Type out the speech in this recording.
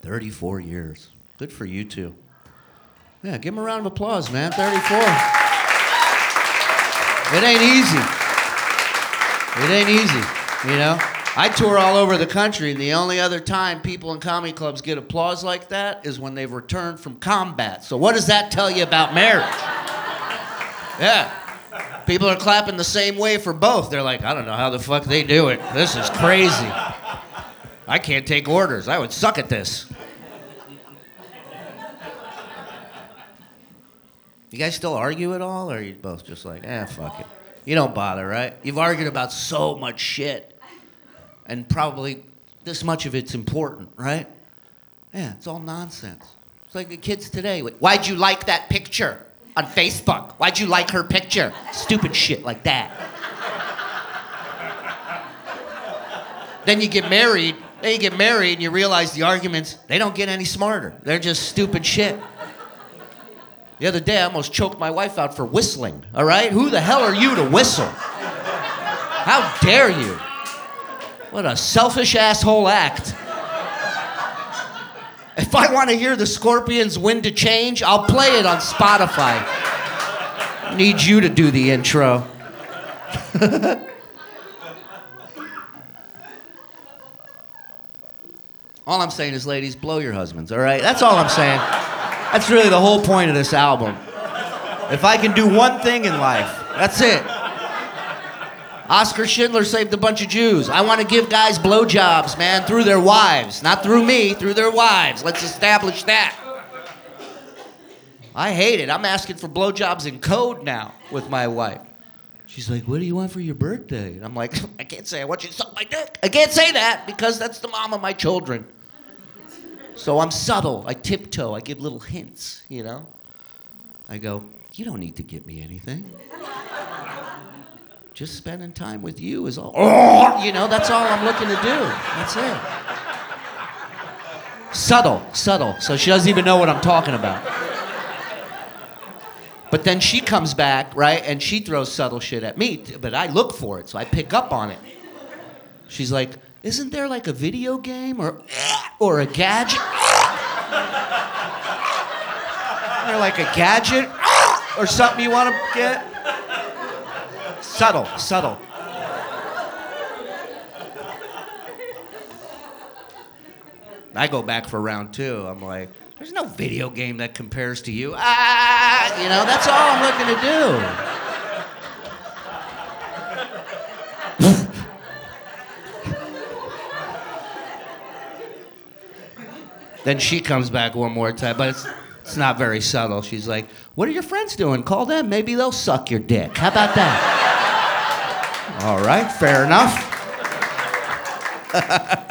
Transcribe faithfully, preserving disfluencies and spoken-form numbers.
thirty-four years. Good for you two. Yeah, give them a round of applause, man. thirty-four. It ain't easy. It ain't easy, you know? I tour all over the country, and the only other time people in comedy clubs get applause like that is when they've returned from combat. So what does that tell you about marriage? Yeah. People are clapping the same way for both. They're like, I don't know how the fuck they do it. This is crazy. I can't take orders. I would suck at this. You guys still argue at all, or are you both just like, eh, fuck it? You don't bother, right? You've argued about so much shit, and probably this much of it's important, right? Yeah, it's all nonsense. It's like the kids today. Why'd you like that picture on Facebook? Why'd you like her picture? Stupid shit like that. Then you get married, then you get married and you realize the arguments, they don't get any smarter. They're just stupid shit. The other day, I almost choked my wife out for whistling, all right? Who the hell are you to whistle? How dare you? What a selfish asshole act. If I want to hear the Scorpions' Wind to Change, I'll play it on Spotify. I need you to do the intro. All I'm saying is, ladies, blow your husbands, all right? That's all I'm saying. That's really the whole point of this album. If I can do one thing in life, that's it. Oskar Schindler saved a bunch of Jews. I want to give guys blowjobs, man, through their wives. Not through me, through their wives. Let's establish that. I hate it. I'm asking for blowjobs in code now with my wife. She's like, what do you want for your birthday? And I'm like, I can't say I want you to suck my dick. I can't say that because that's the mom of my children. So I'm subtle. I tiptoe. I give little hints, you know? I go, you don't need to get me anything. Just spending time with you is all. Oh, you know, that's all I'm looking to do. That's it. Subtle, subtle. So she doesn't even know what I'm talking about. But then she comes back, right, and she throws subtle shit at me, but I look for it, so I pick up on it. She's like, isn't there like a video game or or a gadget? Or like a gadget or something you want to get? Subtle, subtle. I go back for round two. I'm like, there's no video game that compares to you. Ah, you know, that's all I'm looking to do. Then she comes back one more time, but it's, it's not very subtle. She's like, what are your friends doing? Call them. Maybe they'll suck your dick. How about that? All right, fair enough.